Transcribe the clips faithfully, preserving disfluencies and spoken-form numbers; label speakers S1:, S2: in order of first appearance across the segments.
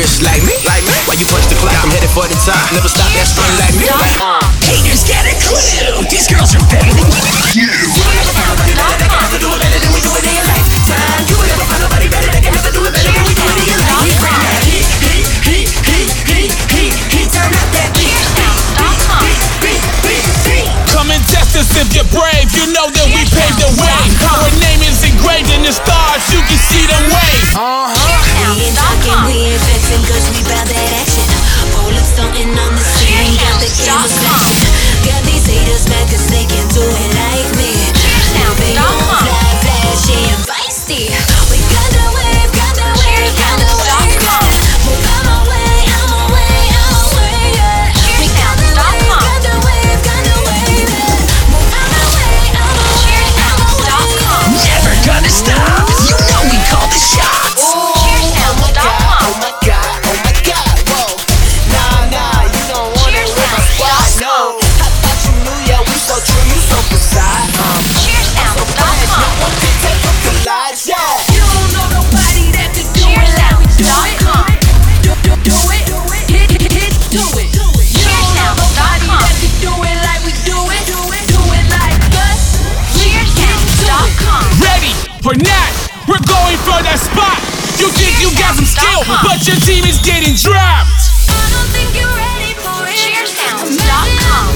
S1: bitches like me. Like me. Why you punch the clock? I'm headed for the top. Never stop that strong like me.
S2: Haters get a clue. These girls are better than you. Nobody better that can have to do it better than we do it in your lifetime. You will never find nobody better that can have to do it better than we do it in your lifetime. We bring that heat, heat, heat, heat, heat, heat, heat. Turn up that beat. Beat, beat, beat.
S3: Come and test us if you're brave. You know that we paved the way. Our name is engraved in the stars. You can see them wave.
S2: Uh-huh. We ain't talking, we ain't vexing, cause we bout that action. Pull up something on the scene, got the camera flashing. Got these haters mad cause they can't do it like me. Now they don't fly, flashy and feisty. We got the wave, got the wave, got the wave. Move out my way, out my way, out my way, yeah. We got the wave, got the wave, got the wave, yeah. Move out my way, out my way, out my way. Never gonna stop, you know we call the shots.
S1: Oh my god, oh my god, oh my god, whoa. Nah, nah, you don't wanna win my spot, no. I thought you knew, yeah, we so true, you so precise. Um, I'm so fast, no one can take up the lights, yeah.
S2: You don't know nobody that could do it like we do it. Do, do, do it, hit, hit, hit, do it. You don't know nobody that could do it like we do it. Do it like us. Cheertown dot com.
S3: Ready or not, we're going for that spot. You think you got some skill, but your team is getting dropped.
S2: I don't think you're ready for it. Cheertown dot com.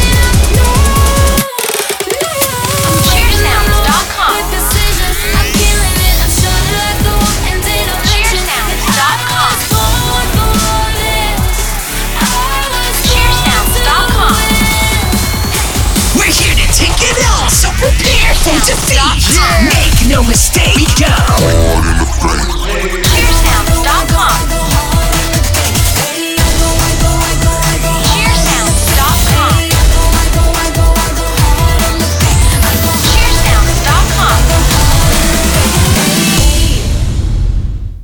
S2: Cheertown dot com. With precision, I'm killing it. I'm shining like the one and then I'm Cheertown dot com. Cheertown dot com. We're here to take it on, so prepare for defeat. Make no mistake, we go.
S4: All in the face.